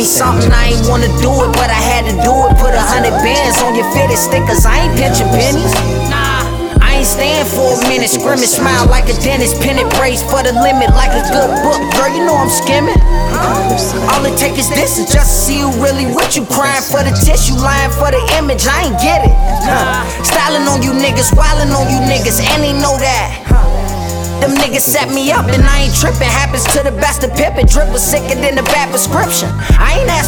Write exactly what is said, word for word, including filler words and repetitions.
me something, I ain't wanna do it, but I had to do it. Put a hundred bands on your fitted stickers, I ain't pinching pennies. Nah, I ain't staying for a minute. Scrimmage, smile like a dentist, pennant brace for the limit, like a good book. Girl, you know I'm skimming. All it take is this, and just to see you really with you. Crying for the tissue, lying for the image, I ain't get it. Huh. Styling on you niggas, wilding on you niggas, and they know that. Them niggas set me up and I ain't tripping. Happens to the best of Pippin. Drip was sicker than a bad prescription. I ain't asked